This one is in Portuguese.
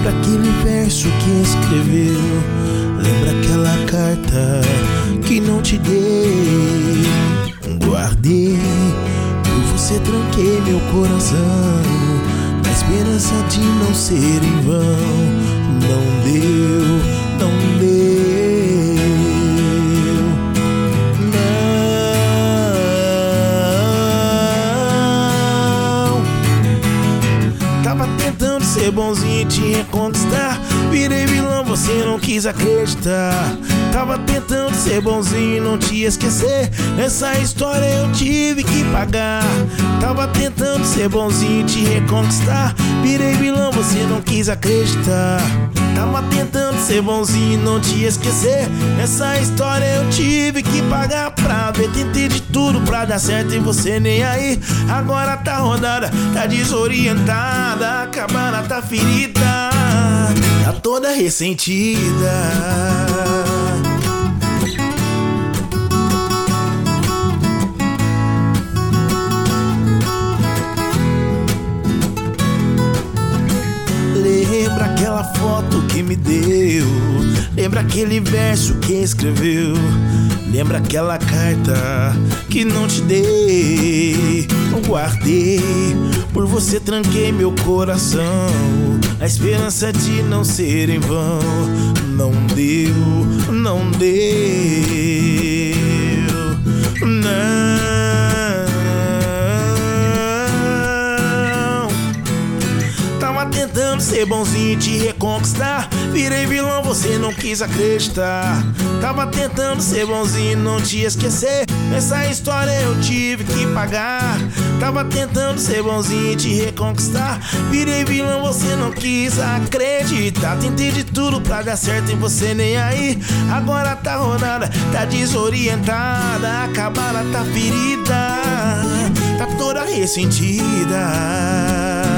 Lembra aquele verso que escreveu? Lembra aquela carta que não te dei? Guardei, por você tranquei meu coração, na esperança de não ser em vão. Não deu, não deu, não. Tava tentando ser bonzinho e te reconquistar, virei vilão, você não quis acreditar. Tava tentando ser bonzinho e não te esquecer, nessa história eu tive que pagar. Tava tentando ser bonzinho e te reconquistar, virei vilão, você não quis acreditar. Tava tentando ser bonzinho e não te esquecer, nessa história eu tive que pagar pra ver. Tentei de tudo pra dar certo e você nem aí. Agora tá rodada, tá desorientada, acabada, tá ferida, tá toda ressentida. Lembra aquela foto que me deu? Lembra aquele verso que escreveu? Lembra aquela carta que não te dei? Não guardei, por você tranquei meu coração, a esperança de não ser em vão. Não deu, não deu, não. Tava tentando ser bonzinho e te reconquistar, virei vilão, você não quis acreditar. Tava tentando ser bonzinho e não te esquecer, nessa história eu tive que pagar. Tava tentando ser bonzinho e te reconquistar, virei vilão, você não quis acreditar. Tentei de tudo pra dar certo e você nem aí. Agora tá rodada, tá desorientada, acabada, tá ferida, tá toda ressentida.